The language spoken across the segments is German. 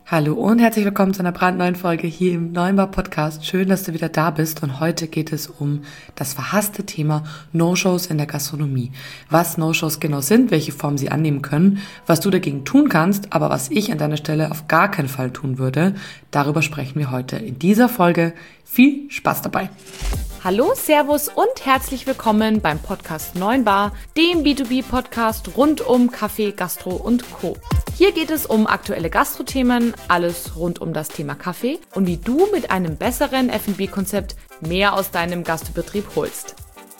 Hallo und herzlich willkommen zu einer brandneuen Folge hier im Neuenbar Podcast. Schön, dass du wieder da bist und heute geht es um das verhasste Thema No-Shows in der Gastronomie. Was No-Shows genau sind, welche Form sie annehmen können, was du dagegen tun kannst, aber was ich an deiner Stelle auf gar keinen Fall tun würde, darüber sprechen wir heute in dieser Folge. Viel Spaß dabei! Hallo, Servus und herzlich willkommen beim Podcast Neuenbar, dem B2B-Podcast rund um Kaffee, Gastro und Co. Hier geht es um aktuelle Gastro-Themen, alles rund um das Thema Kaffee und wie du mit einem besseren F&B-Konzept mehr aus deinem Gastbetrieb holst.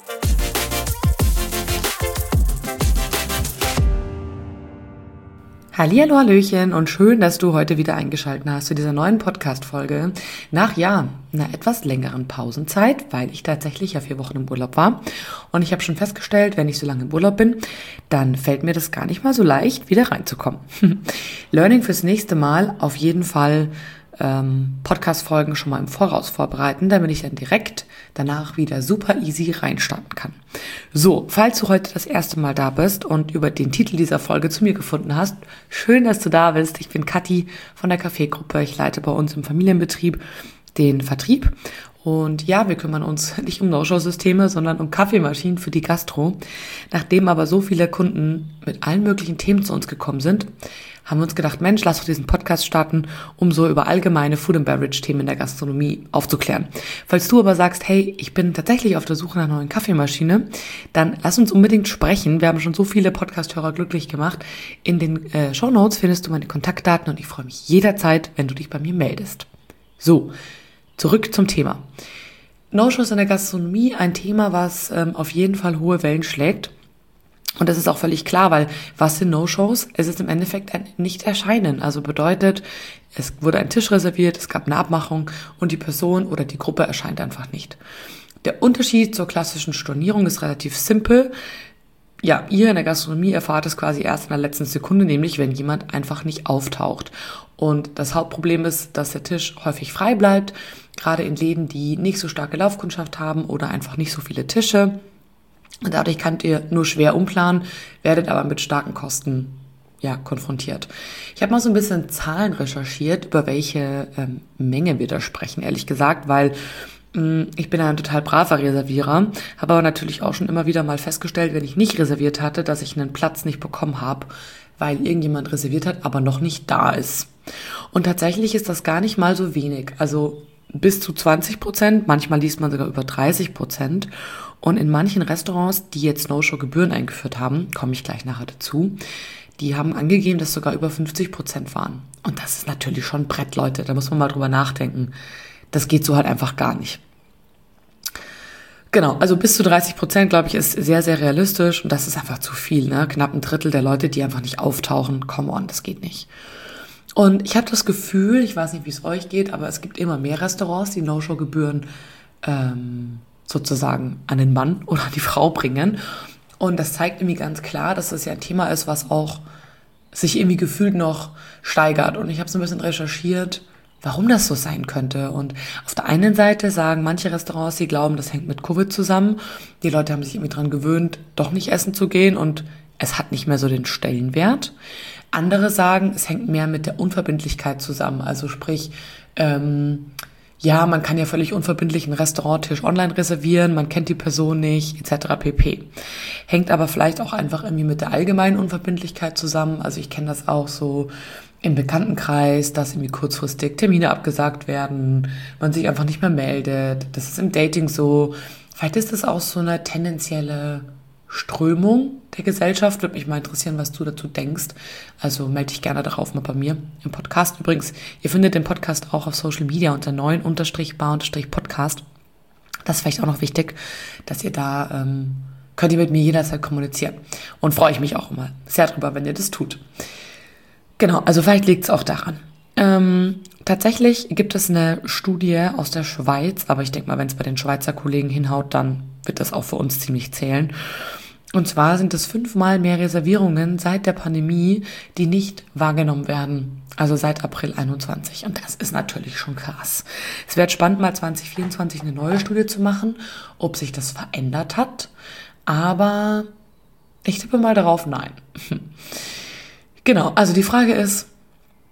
Hallihallo, Hallöchen und schön, dass du heute wieder eingeschaltet hast zu dieser neuen Podcast-Folge nach, einer etwas längeren Pausenzeit, weil ich tatsächlich 4 Wochen im Urlaub war. Und ich habe schon festgestellt, wenn ich so lange im Urlaub bin, dann fällt mir das gar nicht mal so leicht, wieder reinzukommen. Learning fürs nächste Mal auf jeden Fall Podcast-Folgen schon mal im Voraus vorbereiten, damit ich dann direkt danach wieder super easy reinstarten kann. So, falls du heute das erste Mal da bist und über den Titel dieser Folge zu mir gefunden hast, schön, dass du da bist. Ich bin Kathi von der Kaffeegruppe. Ich leite bei uns im Familienbetrieb den Vertrieb. Und ja, wir kümmern uns nicht um No-Show-Systeme, sondern um Kaffeemaschinen für die Gastro. Nachdem aber so viele Kunden mit allen möglichen Themen zu uns gekommen sind, haben wir uns gedacht, Mensch, lass doch diesen Podcast starten, um so über allgemeine Food and Beverage-Themen in der Gastronomie aufzuklären. Falls du aber sagst, hey, ich bin tatsächlich auf der Suche nach einer neuen Kaffeemaschine, dann lass uns unbedingt sprechen. Wir haben schon so viele Podcast-Hörer glücklich gemacht. In den Shownotes findest du meine Kontaktdaten und ich freue mich jederzeit, wenn du dich bei mir meldest. So, zurück zum Thema. No-Shows in der Gastronomie, ein Thema, was auf jeden Fall hohe Wellen schlägt. Und das ist auch völlig klar, weil was sind No-Shows? Es ist im Endeffekt ein Nicht-Erscheinen. Also bedeutet, es wurde ein Tisch reserviert, es gab eine Abmachung und die Person oder die Gruppe erscheint einfach nicht. Der Unterschied zur klassischen Stornierung ist relativ simpel. Ja, ihr in der Gastronomie erfahrt es quasi erst in der letzten Sekunde, nämlich wenn jemand einfach nicht auftaucht. Und das Hauptproblem ist, dass der Tisch häufig frei bleibt, gerade in Läden, die nicht so starke Laufkundschaft haben oder einfach nicht so viele Tische. Und dadurch könnt ihr nur schwer umplanen, werdet aber mit starken Kosten konfrontiert. Ich habe mal so ein bisschen Zahlen recherchiert, über welche Menge wir da sprechen, ehrlich gesagt, weil ich bin ein total braver Reservierer, habe aber natürlich auch schon immer wieder mal festgestellt, wenn ich nicht reserviert hatte, dass ich einen Platz nicht bekommen habe, weil irgendjemand reserviert hat, aber noch nicht da ist. Und tatsächlich ist das gar nicht mal so wenig, also bis zu 20%, manchmal liest man sogar über 30%. Und in manchen Restaurants, die jetzt No-Show-Gebühren eingeführt haben, komme ich gleich nachher dazu, die haben angegeben, dass sogar über 50% waren. Und das ist natürlich schon ein Brett, Leute, da muss man mal drüber nachdenken. Das geht so halt einfach gar nicht. Genau, also bis zu 30%, glaube ich, ist sehr, sehr realistisch und das ist einfach zu viel, ne? Knapp ein Drittel der Leute, die einfach nicht auftauchen, come on, das geht nicht. Und ich habe das Gefühl, ich weiß nicht, wie es euch geht, aber es gibt immer mehr Restaurants, die No-Show-Gebühren sozusagen an den Mann oder an die Frau bringen. Und das zeigt irgendwie ganz klar, dass das ja ein Thema ist, was auch sich irgendwie gefühlt noch steigert. Und ich habe so ein bisschen recherchiert, warum das so sein könnte. Und auf der einen Seite sagen manche Restaurants, sie glauben, das hängt mit Covid zusammen. Die Leute haben sich irgendwie dran gewöhnt, doch nicht essen zu gehen und es hat nicht mehr so den Stellenwert. Andere sagen, es hängt mehr mit der Unverbindlichkeit zusammen. Also sprich, man kann ja völlig unverbindlich einen Restauranttisch online reservieren, man kennt die Person nicht, etc. pp. Hängt aber vielleicht auch einfach irgendwie mit der allgemeinen Unverbindlichkeit zusammen. Also ich kenne das auch so im Bekanntenkreis, dass irgendwie kurzfristig Termine abgesagt werden, man sich einfach nicht mehr meldet. Das ist im Dating so. Vielleicht ist das auch so eine tendenzielle Strömung der Gesellschaft. Würde mich mal interessieren, was du dazu denkst. Also melde dich gerne darauf mal bei mir im Podcast. Übrigens, ihr findet den Podcast auch auf Social Media unter 9_bar_podcast. Das ist vielleicht auch noch wichtig, dass ihr da, könnt ihr mit mir jederzeit kommunizieren. Und freue ich mich auch immer sehr drüber, wenn ihr das tut. Genau, also vielleicht liegt es auch daran. Tatsächlich gibt es eine Studie aus der Schweiz, aber ich denke mal, wenn es bei den Schweizer Kollegen hinhaut, dann wird das auch für uns ziemlich zählen. Und zwar sind es 5-mal mehr Reservierungen seit der Pandemie, die nicht wahrgenommen werden. Also seit April 21. Und das ist natürlich schon krass. Es wird spannend, mal 2024 eine neue Studie zu machen, ob sich das verändert hat. Aber ich tippe mal darauf, nein. Genau, also die Frage ist,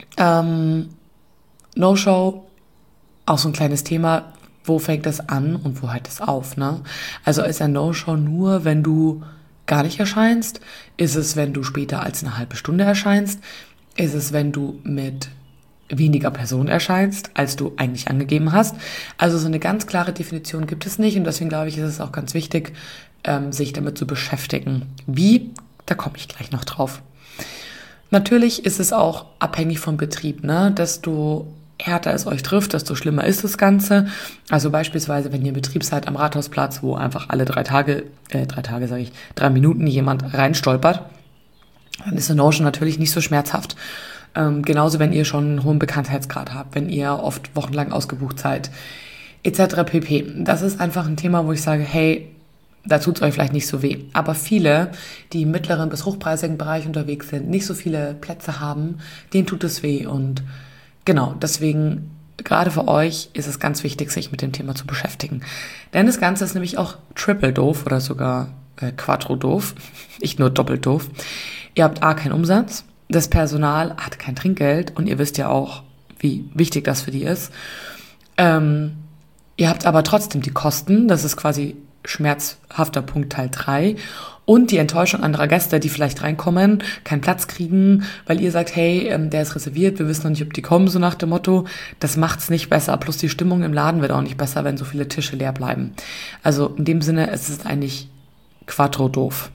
No-Show, auch so ein kleines Thema, wo fängt das an und wo hört es auf, ne? Also ist ein No-Show nur, wenn du gar nicht erscheinst? Ist es, wenn du später als eine halbe Stunde erscheinst? Ist es, wenn du mit weniger Personen erscheinst, als du eigentlich angegeben hast? Also so eine ganz klare Definition gibt es nicht und deswegen glaube ich, ist es auch ganz wichtig, sich damit zu beschäftigen. Wie? Da komme ich gleich noch drauf. Natürlich ist es auch abhängig vom Betrieb, ne? Desto härter es euch trifft, desto schlimmer ist das Ganze. Also beispielsweise, wenn ihr im Betrieb seid am Rathausplatz, wo einfach alle 3 Minuten jemand reinstolpert, dann ist eine No-Show natürlich nicht so schmerzhaft. Genauso, wenn ihr schon einen hohen Bekanntheitsgrad habt, wenn ihr oft wochenlang ausgebucht seid, etc. pp. Das ist einfach ein Thema, wo ich sage, hey, da tut's euch vielleicht nicht so weh. Aber viele, die im mittleren bis hochpreisigen Bereich unterwegs sind, nicht so viele Plätze haben, denen tut es weh. Und genau, deswegen, gerade für euch ist es ganz wichtig, sich mit dem Thema zu beschäftigen. Denn das Ganze ist nämlich auch triple doof oder sogar quattro doof, nicht nur doppelt doof. Ihr habt A, keinen Umsatz, das Personal hat kein Trinkgeld und ihr wisst ja auch, wie wichtig das für die ist. Ihr habt aber trotzdem die Kosten, das ist quasi schmerzhafter Punkt Teil 3 und die Enttäuschung anderer Gäste, die vielleicht reinkommen, keinen Platz kriegen, weil ihr sagt, hey, der ist reserviert, wir wissen noch nicht, ob die kommen, so nach dem Motto. Das macht's nicht besser, plus die Stimmung im Laden wird auch nicht besser, wenn so viele Tische leer bleiben. Also in dem Sinne, es ist eigentlich quattro doof.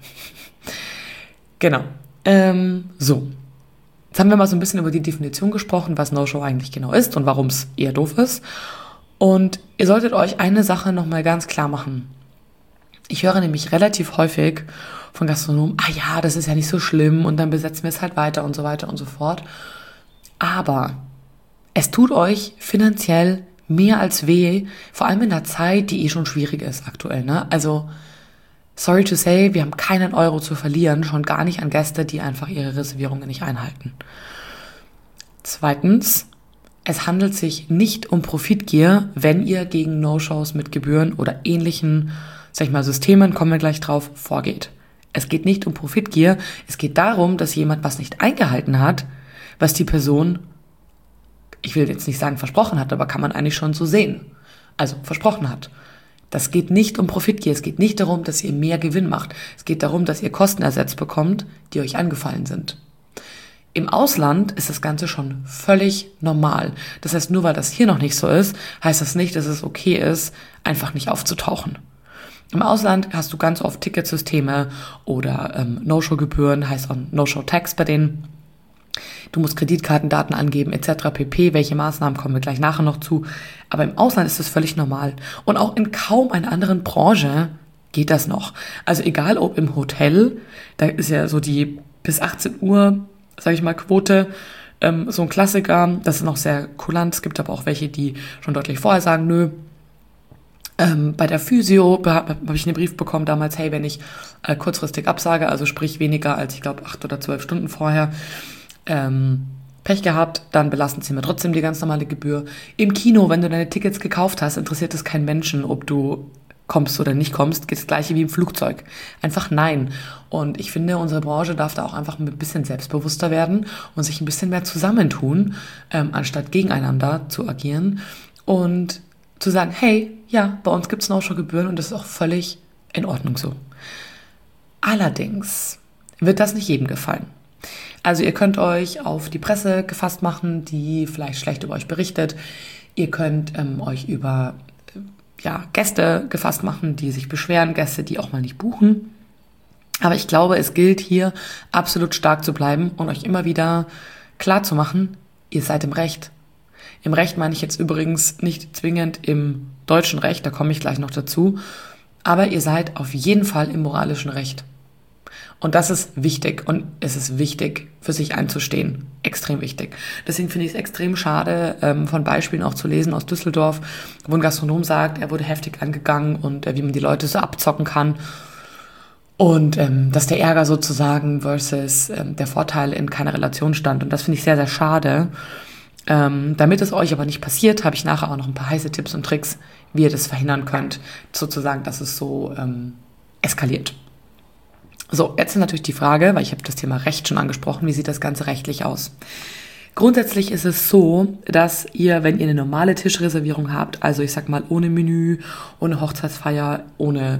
Genau. So. Jetzt haben wir mal so ein bisschen über die Definition gesprochen, was No-Show eigentlich genau ist und warum es eher doof ist. Und ihr solltet euch eine Sache nochmal ganz klar machen. Ich höre nämlich relativ häufig von Gastronomen, ja, das ist ja nicht so schlimm und dann besetzen wir es halt weiter und so weiter und so fort. Aber es tut euch finanziell mehr als weh, vor allem in der Zeit, die schon schwierig ist aktuell, ne? Also, sorry to say, wir haben keinen Euro zu verlieren, schon gar nicht an Gäste, die einfach ihre Reservierungen nicht einhalten. Zweitens, es handelt sich nicht um Profitgier, wenn ihr gegen No-Shows mit Gebühren oder ähnlichen, sag ich mal, Systemen, kommen wir gleich drauf, vorgeht. Es geht nicht um Profitgier, es geht darum, dass jemand was nicht eingehalten hat, was die Person, ich will jetzt nicht sagen versprochen hat, aber kann man eigentlich schon so sehen, also versprochen hat. Das geht nicht um Profitgier, es geht nicht darum, dass ihr mehr Gewinn macht, es geht darum, dass ihr Kosten ersetzt bekommt, die euch angefallen sind. Im Ausland ist das Ganze schon völlig normal. Das heißt, nur weil das hier noch nicht so ist, heißt das nicht, dass es okay ist, einfach nicht aufzutauchen. Im Ausland hast du ganz oft Ticketsysteme oder No-Show-Gebühren, heißt auch No-Show-Tax bei denen. Du musst Kreditkartendaten angeben etc. pp. Welche Maßnahmen kommen wir gleich nachher noch zu. Aber im Ausland ist das völlig normal. Und auch in kaum einer anderen Branche geht das noch. Also egal ob im Hotel, da ist ja so die bis 18 Uhr, sage ich mal, Quote, so ein Klassiker. Das ist noch sehr kulant. Es gibt aber auch welche, die schon deutlich vorher sagen, nö. Bei der Physio habe ich einen Brief bekommen damals, hey, wenn ich kurzfristig absage, also sprich weniger als, ich glaube, 8 oder 12 Stunden vorher, Pech gehabt, dann belasten sie mir trotzdem die ganz normale Gebühr. Im Kino, wenn du deine Tickets gekauft hast, interessiert es keinen Menschen, ob du kommst oder nicht kommst, geht das Gleiche wie im Flugzeug. Einfach nein. Und ich finde, unsere Branche darf da auch einfach ein bisschen selbstbewusster werden und sich ein bisschen mehr zusammentun, anstatt gegeneinander zu agieren und zu sagen, hey, ja, bei uns gibt es No-Show-Gebühren und das ist auch völlig in Ordnung so. Allerdings wird das nicht jedem gefallen. Also ihr könnt euch auf die Presse gefasst machen, die vielleicht schlecht über euch berichtet. Ihr könnt euch über Gäste gefasst machen, die sich beschweren, Gäste, die auch mal nicht buchen. Aber ich glaube, es gilt hier absolut stark zu bleiben und euch immer wieder klar zu machen, ihr seid im Recht. Im Recht meine ich jetzt übrigens nicht zwingend im deutschen Recht, da komme ich gleich noch dazu, aber ihr seid auf jeden Fall im moralischen Recht. Und das ist wichtig und es ist wichtig, für sich einzustehen. Extrem wichtig. Deswegen finde ich es extrem schade, von Beispielen auch zu lesen aus Düsseldorf, wo ein Gastronom sagt, er wurde heftig angegangen und wie man die Leute so abzocken kann. Und dass der Ärger sozusagen versus der Vorteil in keiner Relation stand. Und das finde ich sehr, sehr schade. Damit es euch aber nicht passiert, habe ich nachher auch noch ein paar heiße Tipps und Tricks, wie ihr das verhindern könnt, sozusagen, dass es so eskaliert. So, jetzt ist natürlich die Frage, weil ich habe das Thema Recht schon angesprochen, wie sieht das Ganze rechtlich aus? Grundsätzlich ist es so, dass ihr, wenn ihr eine normale Tischreservierung habt, also ich sag mal ohne Menü, ohne Hochzeitsfeier, ohne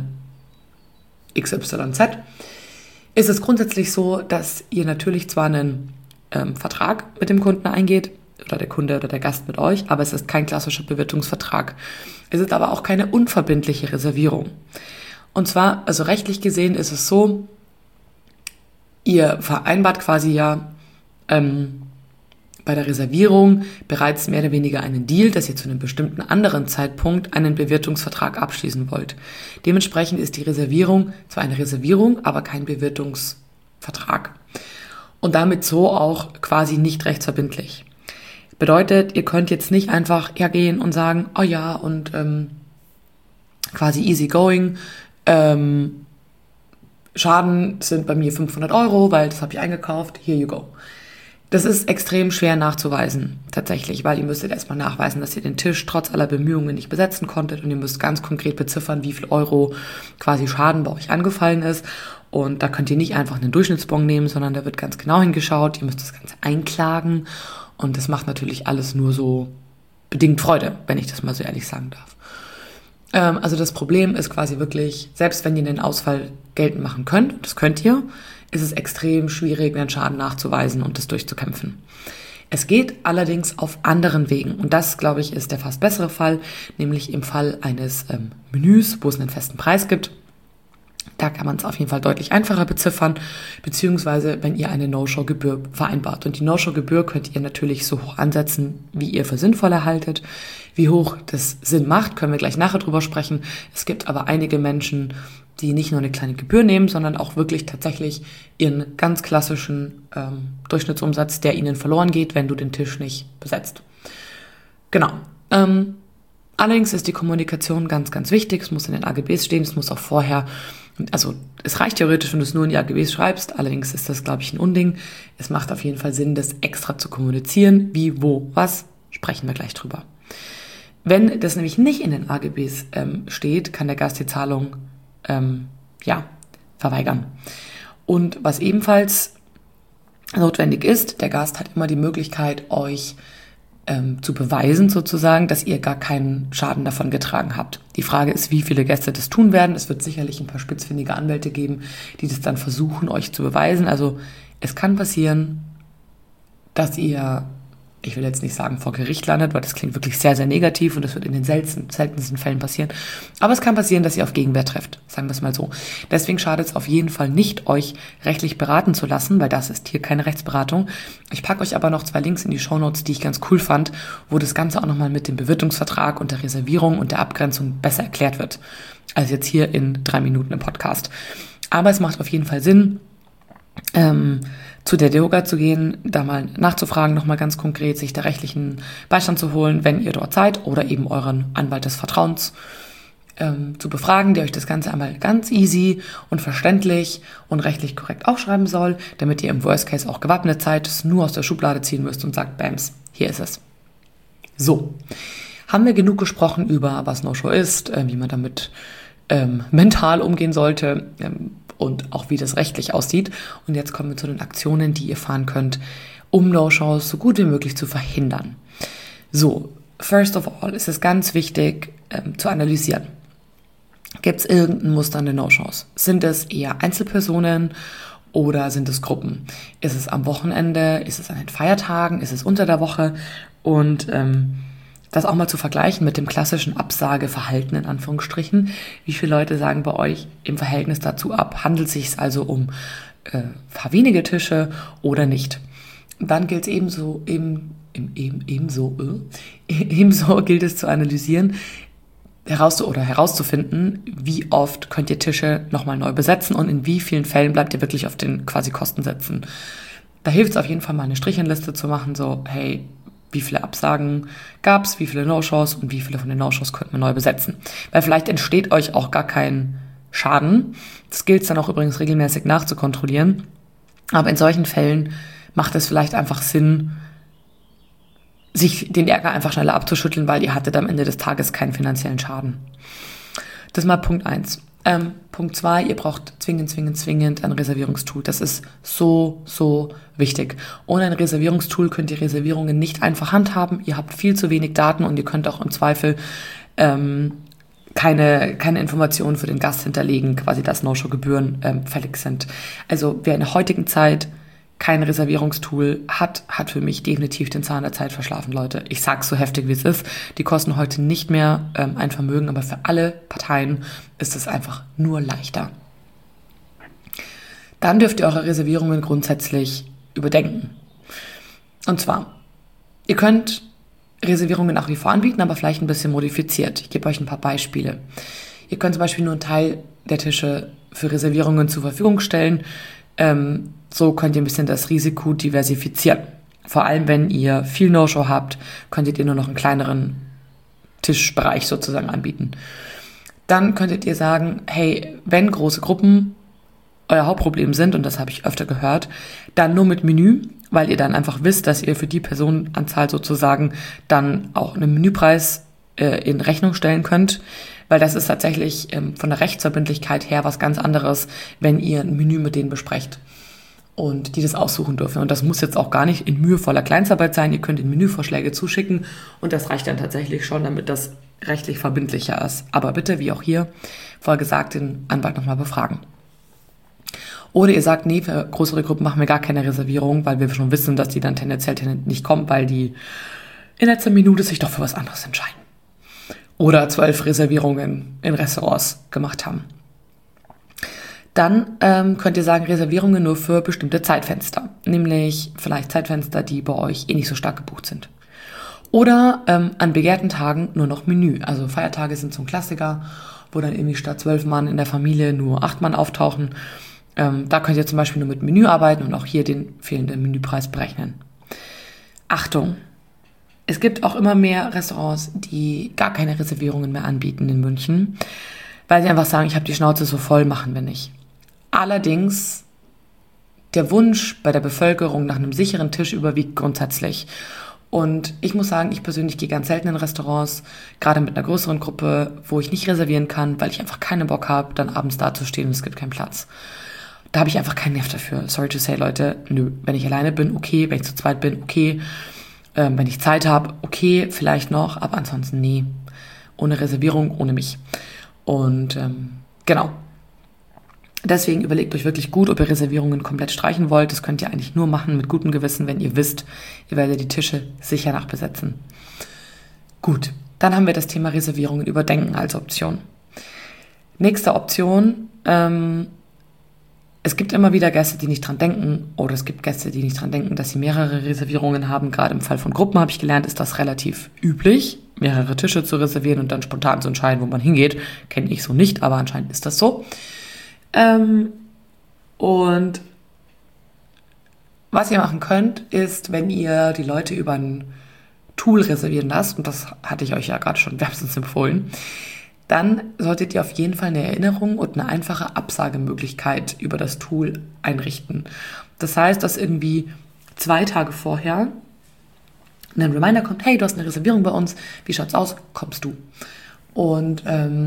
XYZ, ist es grundsätzlich so, dass ihr natürlich zwar einen Vertrag mit dem Kunden eingeht, oder der Kunde oder der Gast mit euch, aber es ist kein klassischer Bewirtungsvertrag. Es ist aber auch keine unverbindliche Reservierung. Und zwar, also rechtlich gesehen ist es so, ihr vereinbart quasi ja bei der Reservierung bereits mehr oder weniger einen Deal, dass ihr zu einem bestimmten anderen Zeitpunkt einen Bewirtungsvertrag abschließen wollt. Dementsprechend ist die Reservierung zwar eine Reservierung, aber kein Bewirtungsvertrag. Und damit so auch quasi nicht rechtsverbindlich. Bedeutet, ihr könnt jetzt nicht einfach hergehen und sagen, oh ja, und quasi easy going, Schaden sind bei mir 500 €, weil das habe ich eingekauft, here you go. Das ist extrem schwer nachzuweisen, tatsächlich, weil ihr müsstet erstmal nachweisen, dass ihr den Tisch trotz aller Bemühungen nicht besetzen konntet und ihr müsst ganz konkret beziffern, wie viel Euro quasi Schaden bei euch angefallen ist. Und da könnt ihr nicht einfach einen Durchschnittsbon nehmen, sondern da wird ganz genau hingeschaut, ihr müsst das Ganze einklagen und das macht natürlich alles nur so bedingt Freude, wenn ich das mal so ehrlich sagen darf. Also das Problem ist quasi wirklich, selbst wenn ihr den Ausfall geltend machen könnt, das könnt ihr, ist es extrem schwierig, einen Schaden nachzuweisen und das durchzukämpfen. Es geht allerdings auf anderen Wegen und das, glaube ich, ist der fast bessere Fall, nämlich im Fall eines Menüs, wo es einen festen Preis gibt. Da kann man es auf jeden Fall deutlich einfacher beziffern, beziehungsweise wenn ihr eine No-Show-Gebühr vereinbart. Und die No-Show-Gebühr könnt ihr natürlich so hoch ansetzen, wie ihr für sinnvoll erhaltet. Wie hoch das Sinn macht, können wir gleich nachher drüber sprechen. Es gibt aber einige Menschen, die nicht nur eine kleine Gebühr nehmen, sondern auch wirklich tatsächlich ihren ganz klassischen Durchschnittsumsatz, der ihnen verloren geht, wenn du den Tisch nicht besetzt. Genau. Allerdings ist die Kommunikation ganz, ganz wichtig. Es muss in den AGBs stehen, es muss auch vorher, also es reicht theoretisch, wenn du es nur in die AGBs schreibst, allerdings ist das, glaube ich, ein Unding. Es macht auf jeden Fall Sinn, das extra zu kommunizieren. Wie, wo, was, sprechen wir gleich drüber. Wenn das nämlich nicht in den AGBs steht, kann der Gast die Zahlung verweigern. Und was ebenfalls notwendig ist, der Gast hat immer die Möglichkeit, euch zu beweisen sozusagen, dass ihr gar keinen Schaden davon getragen habt. Die Frage ist, wie viele Gäste das tun werden. Es wird sicherlich ein paar spitzfindige Anwälte geben, die das dann versuchen, euch zu beweisen. Also es kann passieren, dass ihr, ich will jetzt nicht sagen vor Gericht landet, weil das klingt wirklich sehr, sehr negativ und das wird in den seltensten Fällen passieren. Aber es kann passieren, dass ihr auf Gegenwehr trefft, sagen wir es mal so. Deswegen schadet es auf jeden Fall nicht, euch rechtlich beraten zu lassen, weil das ist hier keine Rechtsberatung. Ich packe euch aber noch 2 Links in die Shownotes, die ich ganz cool fand, wo das Ganze auch nochmal mit dem Bewirtungsvertrag und der Reservierung und der Abgrenzung besser erklärt wird, als jetzt hier in 3 Minuten im Podcast. Aber es macht auf jeden Fall Sinn, zu der DEHOGA zu gehen, da mal nachzufragen, nochmal ganz konkret, sich da rechtlichen Beistand zu holen, wenn ihr dort seid, oder eben euren Anwalt des Vertrauens zu befragen, der euch das Ganze einmal ganz easy und verständlich und rechtlich korrekt aufschreiben soll, damit ihr im Worst Case auch gewappnet seid, es nur aus der Schublade ziehen müsst und sagt, bams, hier ist es. So, haben wir genug gesprochen über, was No-Show ist, wie man damit mental umgehen sollte, und auch wie das rechtlich aussieht. Und jetzt kommen wir zu den Aktionen, die ihr fahren könnt, um No-Shows so gut wie möglich zu verhindern. So, first of all ist es ganz wichtig zu analysieren. Gibt es irgendein Muster an den No-Shows? Sind es eher Einzelpersonen oder sind es Gruppen? Ist es am Wochenende? Ist es an den Feiertagen? Ist es unter der Woche? Und das auch mal zu vergleichen mit dem klassischen Absageverhalten in Anführungsstrichen. Wie viele Leute sagen bei euch im Verhältnis dazu ab? Handelt es sich also um paar wenige Tische oder nicht? Dann gilt es ebenso gilt es zu analysieren, herauszufinden, wie oft könnt ihr Tische nochmal neu besetzen und in wie vielen Fällen bleibt ihr wirklich auf den quasi Kostensätzen. Da hilft es auf jeden Fall mal eine Strichenliste zu machen, so hey, wie viele Absagen gab es, wie viele No-Shows und wie viele von den No-Shows könnten wir neu besetzen. Weil vielleicht entsteht euch auch gar kein Schaden. Das gilt es dann auch übrigens regelmäßig nachzukontrollieren. Aber in solchen Fällen macht es vielleicht einfach Sinn, sich den Ärger einfach schneller abzuschütteln, weil ihr hattet am Ende des Tages keinen finanziellen Schaden. Das ist mal Punkt 1. Punkt 2, ihr braucht zwingend ein Reservierungstool. Das ist so wichtig. Ohne ein Reservierungstool könnt ihr Reservierungen nicht einfach handhaben. Ihr habt viel zu wenig Daten und ihr könnt auch im Zweifel keine Informationen für den Gast hinterlegen, quasi dass No-Show-Gebühren fällig sind. Also wer in der heutigen Zeit kein Reservierungstool hat für mich definitiv den Zahn der Zeit verschlafen, Leute. Ich sag's so heftig, wie es ist. Die kosten heute nicht mehr ein Vermögen, aber für alle Parteien ist es einfach nur leichter. Dann dürft ihr eure Reservierungen grundsätzlich überdenken. Und zwar, ihr könnt Reservierungen nach wie vor anbieten, aber vielleicht ein bisschen modifiziert. Ich gebe euch ein paar Beispiele. Ihr könnt zum Beispiel nur einen Teil der Tische für Reservierungen zur Verfügung stellen. So könnt ihr ein bisschen das Risiko diversifizieren. Vor allem, wenn ihr viel No-Show habt, könntet ihr nur noch einen kleineren Tischbereich sozusagen anbieten. Dann könntet ihr sagen, hey, wenn große Gruppen euer Hauptproblem sind, und das habe ich öfter gehört, dann nur mit Menü, weil ihr dann einfach wisst, dass ihr für die Personenanzahl sozusagen dann auch einen Menüpreis in Rechnung stellen könnt, weil das ist tatsächlich von der Rechtsverbindlichkeit her was ganz anderes, wenn ihr ein Menü mit denen besprecht und die das aussuchen dürfen. Und das muss jetzt auch gar nicht in mühevoller Kleinstarbeit sein. Ihr könnt ihnen Menüvorschläge zuschicken und das reicht dann tatsächlich schon, damit das rechtlich verbindlicher ist. Aber bitte, wie auch hier vorher gesagt, den Anwalt nochmal befragen. Oder ihr sagt, nee, für größere Gruppen machen wir gar keine Reservierung, weil wir schon wissen, dass die dann tendenziell nicht kommen, weil die in letzter Minute sich doch für was anderes entscheiden. Oder 12 Reservierungen in Restaurants gemacht haben. Dann könnt ihr sagen, Reservierungen nur für bestimmte Zeitfenster. Nämlich vielleicht Zeitfenster, die bei euch nicht so stark gebucht sind. Oder an begehrten Tagen nur noch Menü. Also Feiertage sind so ein Klassiker, wo dann irgendwie statt 12 Mann in der Familie nur 8 Mann auftauchen. Da könnt ihr zum Beispiel nur mit Menü arbeiten und auch hier den fehlenden Menüpreis berechnen. Achtung! Es gibt auch immer mehr Restaurants, die gar keine Reservierungen mehr anbieten in München, weil sie einfach sagen, ich habe die Schnauze so voll, machen wir nicht. Allerdings, der Wunsch bei der Bevölkerung nach einem sicheren Tisch überwiegt grundsätzlich. Und ich muss sagen, ich persönlich gehe ganz selten in Restaurants, gerade mit einer größeren Gruppe, wo ich nicht reservieren kann, weil ich einfach keinen Bock habe, dann abends dazustehen und es gibt keinen Platz. Da habe ich einfach keinen Nerv dafür. Sorry to say, Leute, nö. Wenn ich alleine bin, okay. Wenn ich zu zweit bin, okay. Wenn ich Zeit habe, okay, vielleicht noch. Aber ansonsten, nee. Ohne Reservierung, ohne mich. Und genau. Deswegen überlegt euch wirklich gut, ob ihr Reservierungen komplett streichen wollt. Das könnt ihr eigentlich nur machen mit gutem Gewissen, wenn ihr wisst, ihr werdet die Tische sicher nachbesetzen. Gut, dann haben wir das Thema Reservierungen überdenken als Option. Nächste Option, es gibt immer wieder Gäste, die nicht dran denken, oder es gibt Gäste, die nicht dran denken, dass sie mehrere Reservierungen haben. Gerade im Fall von Gruppen, habe ich gelernt, ist das relativ üblich, mehrere Tische zu reservieren und dann spontan zu entscheiden, wo man hingeht. Kenne ich so nicht, aber anscheinend ist das so. Und was ihr machen könnt, ist, wenn ihr die Leute über ein Tool reservieren lasst, und das hatte ich euch ja gerade schon wärmstens empfohlen, dann solltet ihr auf jeden Fall eine Erinnerung und eine einfache Absagemöglichkeit über das Tool einrichten. Das heißt, dass irgendwie 2 Tage vorher ein Reminder kommt, hey, du hast eine Reservierung bei uns, wie schaut's aus, kommst du? Und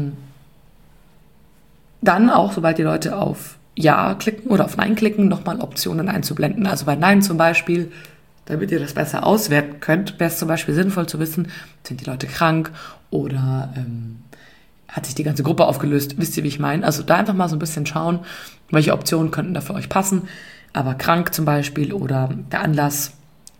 dann auch, sobald die Leute auf Ja klicken oder auf Nein klicken, nochmal Optionen einzublenden. Also bei Nein zum Beispiel, damit ihr das besser auswerten könnt, wäre es zum Beispiel sinnvoll zu wissen, sind die Leute krank oder hat sich die ganze Gruppe aufgelöst, wisst ihr, wie ich meine? Also da einfach mal so ein bisschen schauen, welche Optionen könnten da für euch passen. Aber krank zum Beispiel oder der Anlass,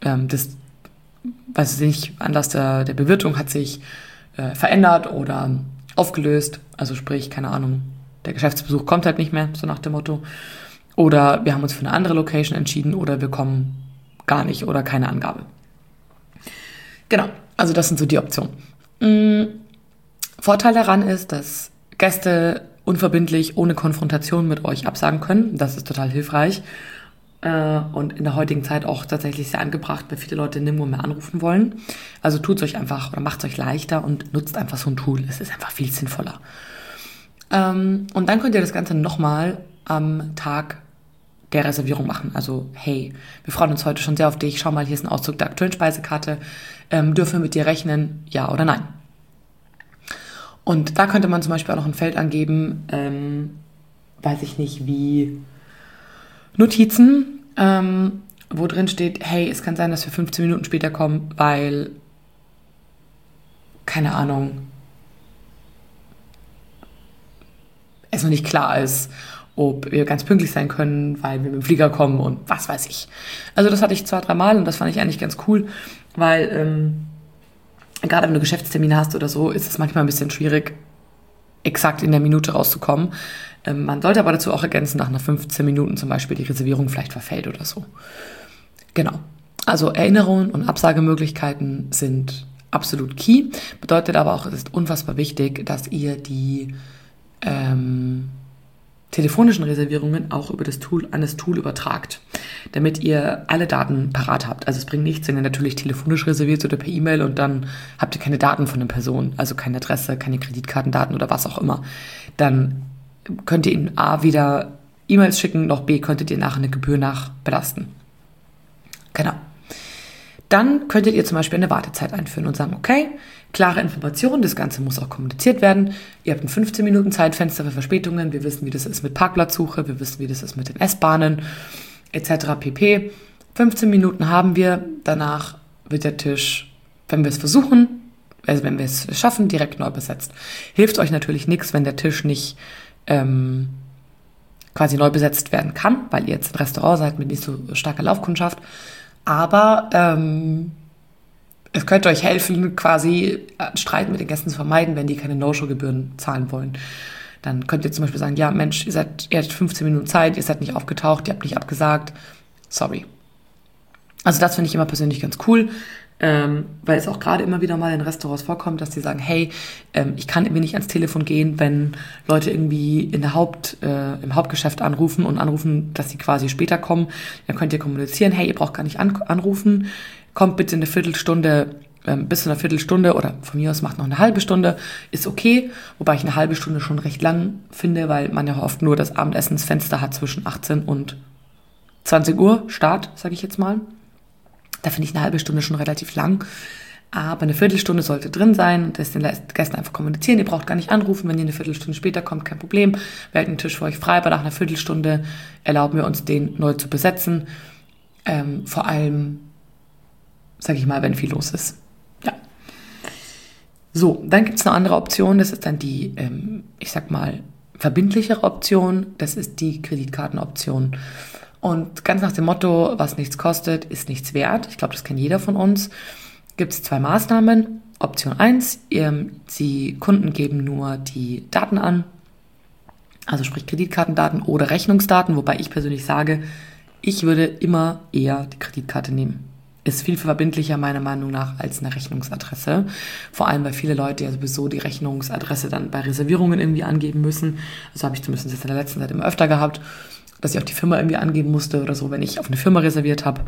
Anlass der Bewirtung hat sich verändert oder aufgelöst. Also sprich, keine Ahnung, der Geschäftsbesuch kommt halt nicht mehr, so nach dem Motto. Oder wir haben uns für eine andere Location entschieden oder wir kommen gar nicht oder keine Angabe. Genau, also das sind so die Optionen. Vorteil daran ist, dass Gäste unverbindlich, ohne Konfrontation mit euch absagen können. Das ist total hilfreich und in der heutigen Zeit auch tatsächlich sehr angebracht, weil viele Leute nirgendwo mehr anrufen wollen. Also tut's euch einfach oder macht's euch leichter und nutzt einfach so ein Tool. Es ist einfach viel sinnvoller. Und dann könnt ihr das Ganze nochmal am Tag der Reservierung machen. Also, hey, wir freuen uns heute schon sehr auf dich. Schau mal, hier ist ein Auszug der aktuellen Speisekarte. Dürfen wir mit dir rechnen? Ja oder nein? Und da könnte man zum Beispiel auch noch ein Feld angeben, weiß ich nicht, wie Notizen, wo drin steht, hey, es kann sein, dass wir 15 Minuten später kommen, weil, keine Ahnung, es noch nicht klar ist, ob wir ganz pünktlich sein können, weil wir mit dem Flieger kommen und was weiß ich. Also das hatte ich 2-3 Mal und das fand ich eigentlich ganz cool, weil gerade wenn du Geschäftstermine hast oder so, ist es manchmal ein bisschen schwierig, exakt in der Minute rauszukommen. Man sollte aber dazu auch ergänzen, nach einer 15 Minuten zum Beispiel die Reservierung vielleicht verfällt oder so. Genau. Also Erinnerungen und Absagemöglichkeiten sind absolut key. Bedeutet aber auch, es ist unfassbar wichtig, dass ihr die telefonischen Reservierungen auch über das Tool, an das Tool übertragt, damit ihr alle Daten parat habt. Also es bringt nichts, wenn ihr natürlich telefonisch reserviert oder per E-Mail und dann habt ihr keine Daten von der Person, also keine Adresse, keine Kreditkartendaten oder was auch immer. Dann könnt ihr ihnen A, wieder E-Mails schicken, noch B, könntet ihr nachher eine Gebühr belasten. Genau. Dann könntet ihr zum Beispiel eine Wartezeit einführen und sagen, okay, klare Informationen, das Ganze muss auch kommuniziert werden. Ihr habt ein 15 Minuten Zeitfenster für Verspätungen. Wir wissen, wie das ist mit Parkplatzsuche. Wir wissen, wie das ist mit den S-Bahnen etc. pp. 15 Minuten haben wir. Danach wird der Tisch, wenn wir es versuchen, also wenn wir es schaffen, direkt neu besetzt. Hilft euch natürlich nichts, wenn der Tisch nicht quasi neu besetzt werden kann, weil ihr jetzt ein Restaurant seid mit nicht so starker Laufkundschaft. Aber es könnte euch helfen, quasi Streit mit den Gästen zu vermeiden, wenn die keine No-Show-Gebühren zahlen wollen. Dann könnt ihr zum Beispiel sagen, ja Mensch, ihr hattet 15 Minuten Zeit, ihr seid nicht aufgetaucht, ihr habt nicht abgesagt, sorry. Also das finde ich immer persönlich ganz cool, weil es auch gerade immer wieder mal in Restaurants vorkommt, dass die sagen, hey, ich kann irgendwie nicht ans Telefon gehen, wenn Leute irgendwie im Hauptgeschäft anrufen, dass sie quasi später kommen. Dann könnt ihr kommunizieren, hey, ihr braucht gar nicht anrufen, kommt bitte eine Viertelstunde, bis zu einer Viertelstunde oder von mir aus macht noch eine halbe Stunde, ist okay, wobei ich eine halbe Stunde schon recht lang finde, weil man ja oft nur das Abendessensfenster hat zwischen 18 und 20 Uhr, Start, sage ich jetzt mal. Da finde ich eine halbe Stunde schon relativ lang, aber eine Viertelstunde sollte drin sein und das den Gästen einfach kommunizieren. Ihr braucht gar nicht anrufen, wenn ihr eine Viertelstunde später kommt, kein Problem. Wir halten den Tisch für euch frei, aber nach einer Viertelstunde erlauben wir uns, den neu zu besetzen. Vor allem, sage ich mal, wenn viel los ist. Ja. So, dann gibt es eine andere Option, das ist dann die, ich sag mal, verbindlichere Option, das ist die Kreditkartenoption. Und ganz nach dem Motto, was nichts kostet, ist nichts wert. Ich glaube, das kennt jeder von uns. Gibt es 2 Maßnahmen. Option 1, die Kunden geben nur die Daten an, also sprich Kreditkartendaten oder Rechnungsdaten, wobei ich persönlich sage, ich würde immer eher die Kreditkarte nehmen. Ist viel verbindlicher meiner Meinung nach als eine Rechnungsadresse. Vor allem, weil viele Leute ja sowieso die Rechnungsadresse dann bei Reservierungen irgendwie angeben müssen. Also habe ich zumindest jetzt in der letzten Zeit immer öfter gehabt, dass ich auch die Firma irgendwie angeben musste oder so, wenn ich auf eine Firma reserviert habe.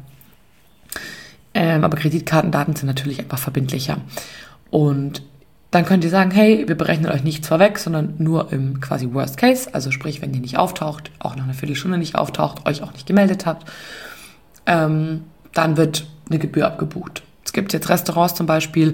Aber Kreditkartendaten sind natürlich einfach verbindlicher. Und dann könnt ihr sagen, hey, wir berechnen euch nichts vorweg, sondern nur im quasi Worst Case. Also sprich, wenn ihr nicht auftaucht, auch nach einer Viertelstunde nicht auftaucht, euch auch nicht gemeldet habt, dann wird eine Gebühr abgebucht. Es gibt jetzt Restaurants zum Beispiel,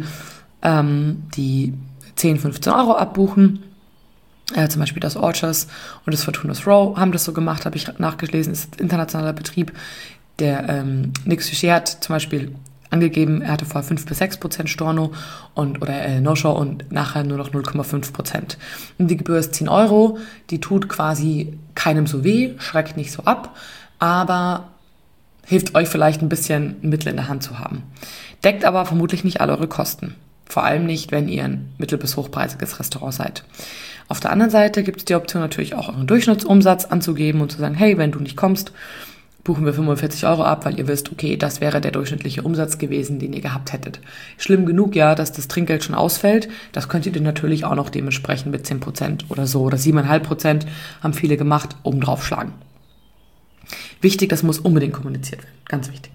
die 10, 15 Euro abbuchen. Zum Beispiel das Orchers und das Fortuna's Row haben das so gemacht, habe ich nachgelesen, ist ein internationaler Betrieb. Der Nick Suchet hat zum Beispiel angegeben, er hatte vorher 5-6% Storno oder No-Show und nachher nur noch 0,5%. Und die Gebühr ist 10 Euro, die tut quasi keinem so weh, schreckt nicht so ab, aber hilft euch vielleicht ein bisschen ein Mittel in der Hand zu haben. Deckt aber vermutlich nicht alle eure Kosten. Vor allem nicht, wenn ihr ein mittel- bis hochpreisiges Restaurant seid. Auf der anderen Seite gibt es die Option natürlich auch euren Durchschnittsumsatz anzugeben und zu sagen, hey, wenn du nicht kommst, buchen wir 45 Euro ab, weil ihr wisst, okay, das wäre der durchschnittliche Umsatz gewesen, den ihr gehabt hättet. Schlimm genug, ja, dass das Trinkgeld schon ausfällt. Das könnt ihr dann natürlich auch noch dementsprechend mit 10% oder so oder 7,5% haben viele gemacht, oben drauf schlagen. Wichtig, das muss unbedingt kommuniziert werden. Ganz wichtig.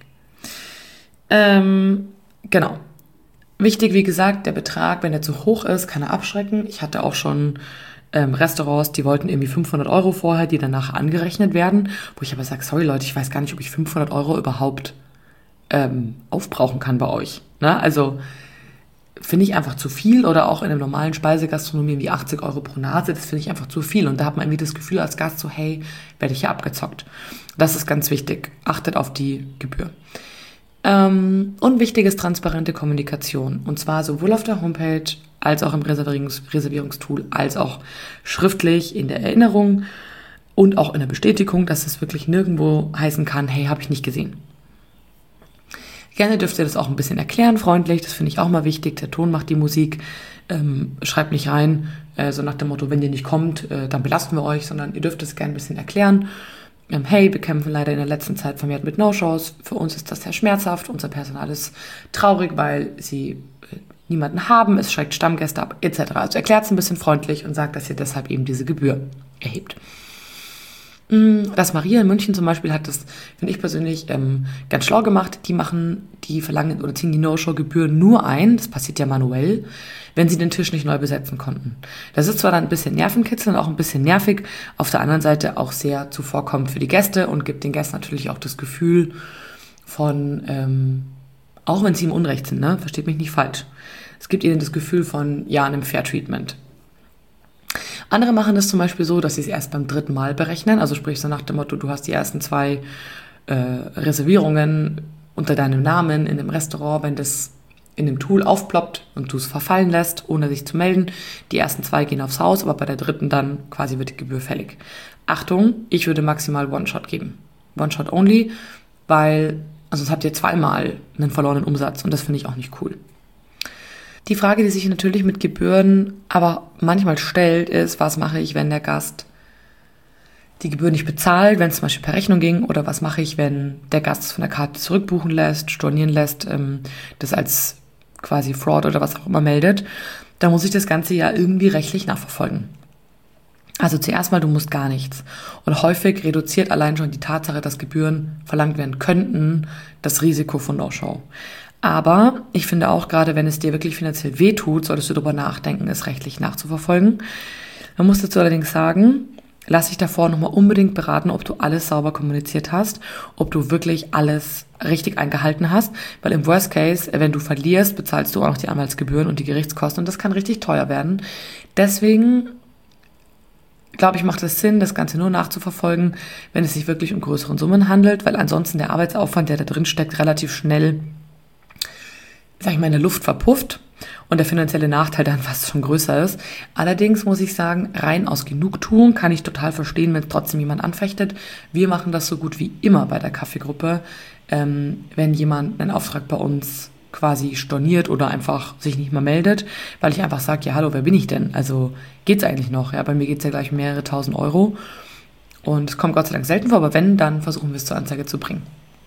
Genau. Wichtig, wie gesagt, der Betrag, wenn er zu hoch ist, kann er abschrecken. Ich hatte auch schon Restaurants, die wollten irgendwie 500 Euro vorher, die dann nachher angerechnet werden, wo ich aber sage, sorry Leute, ich weiß gar nicht, ob ich 500 Euro überhaupt aufbrauchen kann bei euch. Ne? Also finde ich einfach zu viel, oder auch in einer normalen Speisegastronomie wie 80 Euro pro Nase, das finde ich einfach zu viel. Und da hat man irgendwie das Gefühl als Gast so, hey, werde ich hier abgezockt. Das ist ganz wichtig. Achtet auf die Gebühr. Und wichtig ist transparente Kommunikation. Und zwar sowohl auf der Homepage als auch im Reservierungstool, als auch schriftlich in der Erinnerung und auch in der Bestätigung, dass es wirklich nirgendwo heißen kann, hey, habe ich nicht gesehen. Gerne dürft ihr das auch ein bisschen erklären, freundlich, das finde ich auch mal wichtig. Der Ton macht die Musik, schreibt nicht rein, so nach dem Motto, wenn ihr nicht kommt, dann belasten wir euch, sondern ihr dürft es gerne ein bisschen erklären. Hey, wir kämpfen leider in der letzten Zeit vermehrt mit No-Shows. Für uns ist das sehr schmerzhaft. Unser Personal ist traurig, weil sie niemanden haben. Es schreckt Stammgäste ab, etc. Also erklärt es ein bisschen freundlich und sagt, dass ihr deshalb eben diese Gebühr erhebt. Das Maria in München zum Beispiel hat das, finde ich persönlich, ganz schlau gemacht. Die verlangen oder ziehen die No-Show-Gebühr nur ein, das passiert ja manuell, wenn sie den Tisch nicht neu besetzen konnten. Das ist zwar dann ein bisschen nervenkitzelnd, auch ein bisschen nervig, auf der anderen Seite auch sehr zuvorkommend für die Gäste und gibt den Gästen natürlich auch das Gefühl von, auch wenn sie im Unrecht sind, ne, versteht mich nicht falsch, es gibt ihnen das Gefühl von, ja, einem Fair-Treatment. Andere machen das zum Beispiel so, dass sie es erst beim 3. Mal berechnen, also sprich so nach dem Motto, du hast die ersten 2 Reservierungen unter deinem Namen in dem Restaurant, wenn das in dem Tool aufploppt und du es verfallen lässt, ohne dich zu melden. Die ersten 2 gehen aufs Haus, aber bei der 3. dann quasi wird die Gebühr fällig. Achtung, ich würde maximal One-Shot geben. One-Shot only, weil sonst habt ihr 2-mal einen verlorenen Umsatz und das finde ich auch nicht cool. Die Frage, die sich natürlich mit Gebühren aber manchmal stellt, ist, was mache ich, wenn der Gast die Gebühr nicht bezahlt, wenn es zum Beispiel per Rechnung ging, oder was mache ich, wenn der Gast es von der Karte zurückbuchen lässt, stornieren lässt, das als quasi Fraud oder was auch immer meldet. Da muss ich das Ganze ja irgendwie rechtlich nachverfolgen. Also zuerst mal, du musst gar nichts. Und häufig reduziert allein schon die Tatsache, dass Gebühren verlangt werden könnten, das Risiko von No-Show. Aber ich finde auch, gerade wenn es dir wirklich finanziell wehtut, solltest du darüber nachdenken, es rechtlich nachzuverfolgen. Man muss dazu allerdings sagen, lass dich davor nochmal unbedingt beraten, ob du alles sauber kommuniziert hast, ob du wirklich alles richtig eingehalten hast, weil im Worst Case, wenn du verlierst, bezahlst du auch noch die Anwaltsgebühren und die Gerichtskosten und das kann richtig teuer werden. Deswegen glaube ich, macht es Sinn, das Ganze nur nachzuverfolgen, wenn es sich wirklich um größere Summen handelt, weil ansonsten der Arbeitsaufwand, der da drin steckt, relativ schnell, sag ich mal, in der Luft verpufft und der finanzielle Nachteil dann fast schon größer ist. Allerdings muss ich sagen, rein aus Genugtuung kann ich total verstehen, wenn trotzdem jemand anfechtet. Wir machen das so gut wie immer bei der Kaffeegruppe, wenn jemand einen Auftrag bei uns quasi storniert oder einfach sich nicht mehr meldet, weil ich einfach sage, ja hallo, wer bin ich denn? Also geht's eigentlich noch? Ja, bei mir geht's ja gleich mehrere 1.000 Euro und es kommt Gott sei Dank selten vor, aber wenn, dann versuchen wir es zur Anzeige zu bringen.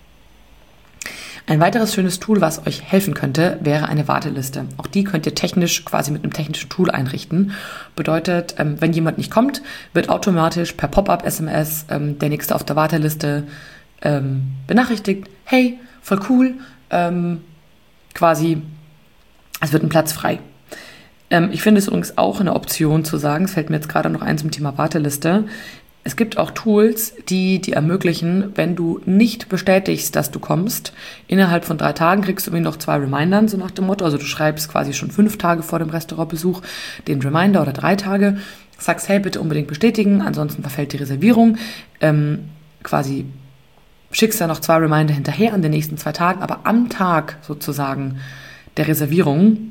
Ein weiteres schönes Tool, was euch helfen könnte, wäre eine Warteliste. Auch die könnt ihr technisch quasi mit einem technischen Tool einrichten. Bedeutet, wenn jemand nicht kommt, wird automatisch per Pop-up-SMS der Nächste auf der Warteliste benachrichtigt. Hey, voll cool, quasi, es wird ein Platz frei. Ich finde es übrigens auch eine Option zu sagen, es fällt mir jetzt gerade noch ein zum Thema Warteliste, es gibt auch Tools, die ermöglichen, wenn du nicht bestätigst, dass du kommst, innerhalb von 3 Tagen kriegst du irgendwie noch 2 Remindern, so nach dem Motto. Also du schreibst quasi schon 5 Tage vor dem Restaurantbesuch den Reminder oder 3 Tage, sagst, hey, bitte unbedingt bestätigen, ansonsten verfällt die Reservierung. Quasi schickst dann noch 2 Reminder hinterher an den nächsten 2 Tagen, aber am Tag sozusagen der Reservierung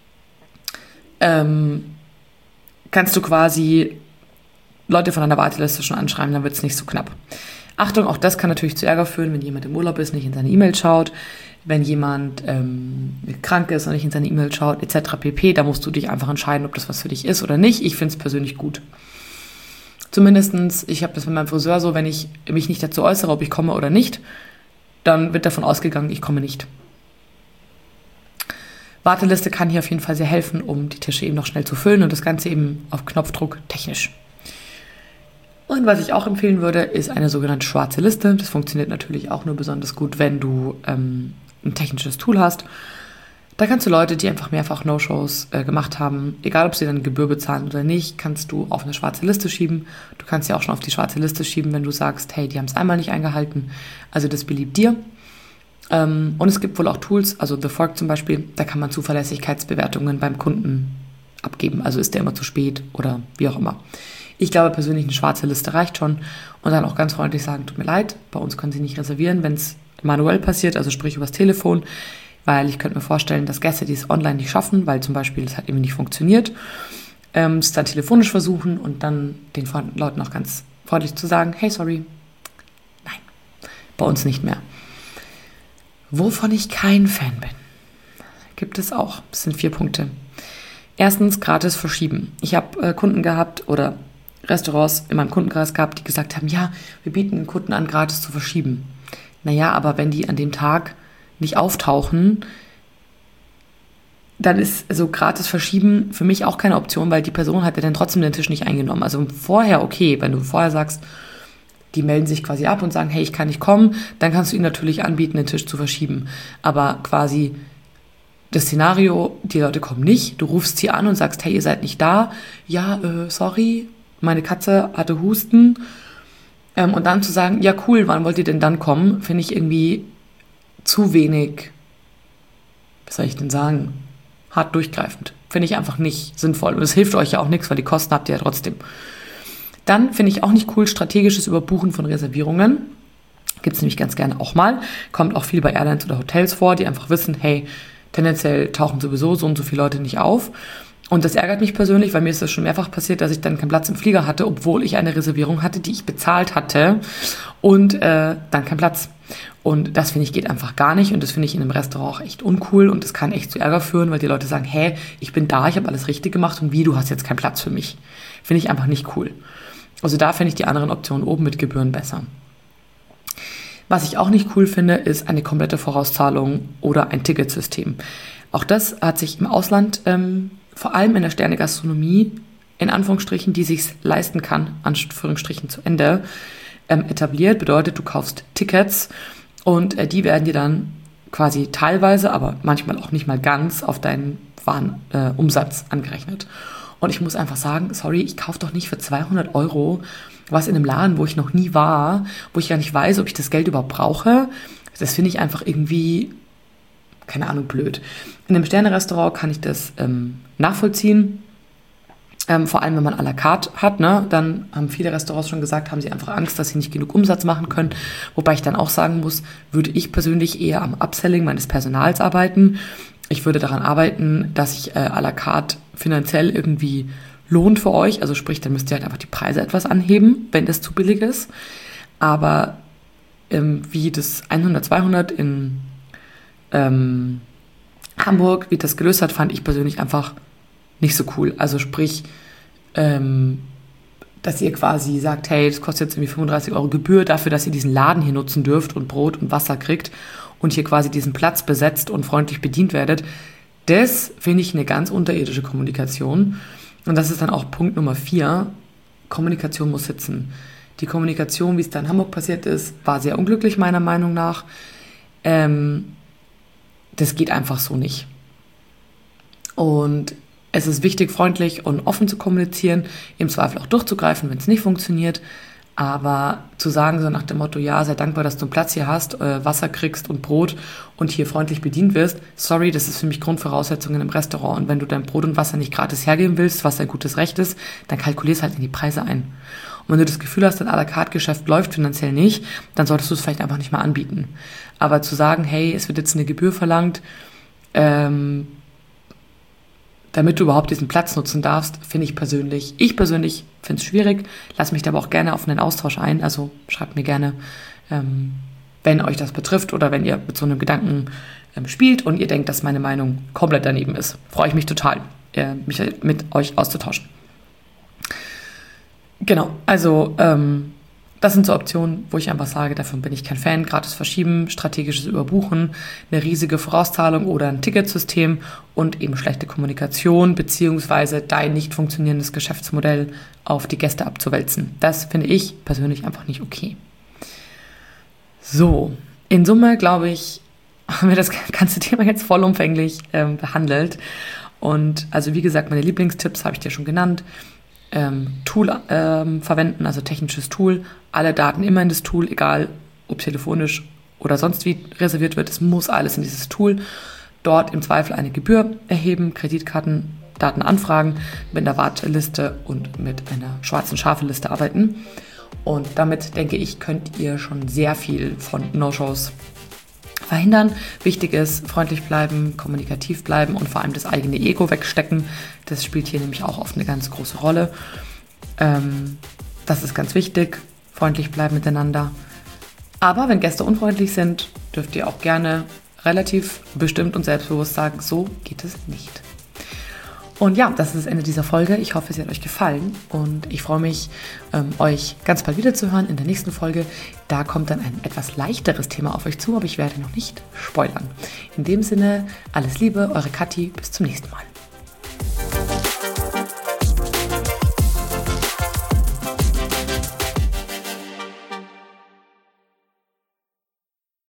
kannst du quasi Leute von einer Warteliste schon anschreiben, dann wird es nicht so knapp. Achtung, auch das kann natürlich zu Ärger führen, wenn jemand im Urlaub ist, nicht in seine E-Mail schaut, wenn jemand krank ist und nicht in seine E-Mail schaut, etc. pp. Da musst du dich einfach entscheiden, ob das was für dich ist oder nicht. Ich finde es persönlich gut. Zumindestens, ich habe das mit meinem Friseur so, wenn ich mich nicht dazu äußere, ob ich komme oder nicht, dann wird davon ausgegangen, ich komme nicht. Warteliste kann hier auf jeden Fall sehr helfen, um die Tische eben noch schnell zu füllen und das Ganze eben auf Knopfdruck technisch. Und was ich auch empfehlen würde, ist eine sogenannte schwarze Liste. Das funktioniert natürlich auch nur besonders gut, wenn du ein technisches Tool hast. Da kannst du Leute, die einfach mehrfach No-Shows gemacht haben, egal ob sie dann Gebühr bezahlen oder nicht, kannst du auf eine schwarze Liste schieben. Du kannst sie auch schon auf die schwarze Liste schieben, wenn du sagst, hey, die haben es einmal nicht eingehalten. Also das beliebt dir. Und es gibt wohl auch Tools, also The Fork zum Beispiel, da kann man Zuverlässigkeitsbewertungen beim Kunden abgeben. Also ist der immer zu spät oder wie auch immer. Ich glaube persönlich, eine schwarze Liste reicht schon. Und dann auch ganz freundlich sagen, tut mir leid, bei uns können Sie nicht reservieren, wenn es manuell passiert, also sprich übers Telefon. Weil ich könnte mir vorstellen, dass Gäste, die es online nicht schaffen, weil zum Beispiel das halt irgendwie nicht funktioniert, es dann telefonisch versuchen und dann den Leuten auch ganz freundlich zu sagen, hey, sorry, nein, bei uns nicht mehr. Wovon ich kein Fan bin, gibt es auch. Das sind 4 Punkte. Erstens, gratis verschieben. Ich habe Kunden gehabt oder Restaurants in meinem Kundenkreis gehabt, die gesagt haben, ja, wir bieten den Kunden an, gratis zu verschieben. Naja, aber wenn die an dem Tag nicht auftauchen, dann ist so gratis verschieben für mich auch keine Option, weil die Person hat ja dann trotzdem den Tisch nicht eingenommen. Also vorher okay, wenn du vorher sagst, die melden sich quasi ab und sagen, hey, ich kann nicht kommen, dann kannst du ihnen natürlich anbieten, den Tisch zu verschieben. Aber quasi das Szenario, die Leute kommen nicht, du rufst sie an und sagst, hey, ihr seid nicht da. Ja, sorry, meine Katze hatte Husten. Und dann zu sagen, ja cool, wann wollt ihr denn dann kommen, finde ich irgendwie zu wenig, was soll ich denn sagen, hart durchgreifend. Finde ich einfach nicht sinnvoll. Und es hilft euch ja auch nichts, weil die Kosten habt ihr ja trotzdem. Dann finde ich auch nicht cool, strategisches Überbuchen von Reservierungen. Gibt es nämlich ganz gerne auch mal. Kommt auch viel bei Airlines oder Hotels vor, die einfach wissen, hey, tendenziell tauchen sowieso so und so viele Leute nicht auf. Und das ärgert mich persönlich, weil mir ist das schon mehrfach passiert, dass ich dann keinen Platz im Flieger hatte, obwohl ich eine Reservierung hatte, die ich bezahlt hatte und dann kein Platz. Und das, finde ich, geht einfach gar nicht und das finde ich in einem Restaurant auch echt uncool und das kann echt zu Ärger führen, weil die Leute sagen, hey, ich bin da, ich habe alles richtig gemacht und wie, du hast jetzt keinen Platz für mich. Finde ich einfach nicht cool. Also da finde ich die anderen Optionen oben mit Gebühren besser. Was ich auch nicht cool finde, ist eine komplette Vorauszahlung oder ein Ticketsystem. Auch das hat sich im Ausland, vor allem in der Sternegastronomie, in Anführungsstrichen, die sich's leisten kann, Anführungsstrichen zu Ende, etabliert. Bedeutet, du kaufst Tickets und die werden dir dann quasi teilweise, aber manchmal auch nicht mal ganz, auf deinen Warenumsatz angerechnet. Und ich muss einfach sagen, sorry, ich kaufe doch nicht für 200 € was in einem Laden, wo ich noch nie war, wo ich gar nicht weiß, ob ich das Geld überhaupt brauche. Das finde ich einfach irgendwie, keine Ahnung, blöd. In einem Sterne-Restaurant kann ich das nachvollziehen. Vor allem, wenn man à la carte hat, ne, dann haben viele Restaurants schon gesagt, haben sie einfach Angst, dass sie nicht genug Umsatz machen können. Wobei ich dann auch sagen muss, würde ich persönlich eher am Upselling meines Personals arbeiten. Ich würde daran arbeiten, dass ich à la carte finanziell irgendwie lohnt für euch. Also sprich, dann müsst ihr halt einfach die Preise etwas anheben, wenn das zu billig ist. Aber wie das 100, 200 in Hamburg, wie das gelöst hat, fand ich persönlich einfach nicht so cool. Also sprich, dass ihr quasi sagt, hey, das kostet jetzt irgendwie 35 € Gebühr dafür, dass ihr diesen Laden hier nutzen dürft und Brot und Wasser kriegt und hier quasi diesen Platz besetzt und freundlich bedient werdet. Das finde ich eine ganz unterirdische Kommunikation. Und das ist dann auch Punkt Nummer 4. Kommunikation muss sitzen. Die Kommunikation, wie es da in Hamburg passiert ist, war sehr unglücklich meiner Meinung nach. Das geht einfach so nicht. Und es ist wichtig, freundlich und offen zu kommunizieren, im Zweifel auch durchzugreifen, wenn es nicht funktioniert. Aber zu sagen, so nach dem Motto, ja, sei dankbar, dass du einen Platz hier hast, Wasser kriegst und Brot und hier freundlich bedient wirst, sorry, das ist für mich Grundvoraussetzungen im Restaurant. Und wenn du dein Brot und Wasser nicht gratis hergeben willst, was dein gutes Recht ist, dann kalkulierst halt in die Preise ein. Und wenn du das Gefühl hast, dein à la carte Geschäft läuft finanziell nicht, dann solltest du es vielleicht einfach nicht mal anbieten. Aber zu sagen, hey, es wird jetzt eine Gebühr verlangt, damit du überhaupt diesen Platz nutzen darfst, ich persönlich finde es schwierig, lass mich da aber auch gerne auf einen Austausch ein, also schreibt mir gerne, wenn euch das betrifft oder wenn ihr mit so einem Gedanken spielt und ihr denkt, dass meine Meinung komplett daneben ist. Freue ich mich total, mich mit euch auszutauschen. Genau, also das sind so Optionen, wo ich einfach sage, davon bin ich kein Fan. Gratis verschieben, strategisches Überbuchen, eine riesige Vorauszahlung oder ein Ticketsystem und eben schlechte Kommunikation beziehungsweise dein nicht funktionierendes Geschäftsmodell auf die Gäste abzuwälzen. Das finde ich persönlich einfach nicht okay. So, in Summe, glaube ich, haben wir das ganze Thema jetzt vollumfänglich behandelt. Und also wie gesagt, meine Lieblingstipps habe ich dir schon genannt. Tool verwenden, also technisches Tool, alle Daten immer in das Tool, egal ob telefonisch oder sonst wie reserviert wird. Es muss alles in dieses Tool. Dort im Zweifel eine Gebühr erheben, Kreditkartendaten anfragen, mit einer Warteliste und mit einer schwarzen Schafe-Liste arbeiten. Und damit, denke ich, könnt ihr schon sehr viel von No-Shows verhindern. Wichtig ist, freundlich bleiben, kommunikativ bleiben und vor allem das eigene Ego wegstecken. Das spielt hier nämlich auch oft eine ganz große Rolle. Das ist ganz wichtig, freundlich bleiben miteinander. Aber wenn Gäste unfreundlich sind, dürft ihr auch gerne relativ bestimmt und selbstbewusst sagen, so geht es nicht. Und ja, das ist das Ende dieser Folge. Ich hoffe, sie hat euch gefallen und ich freue mich, euch ganz bald wieder zu hören in der nächsten Folge. Da kommt dann ein etwas leichteres Thema auf euch zu, aber ich werde noch nicht spoilern. In dem Sinne, alles Liebe, eure Kathi, bis zum nächsten Mal.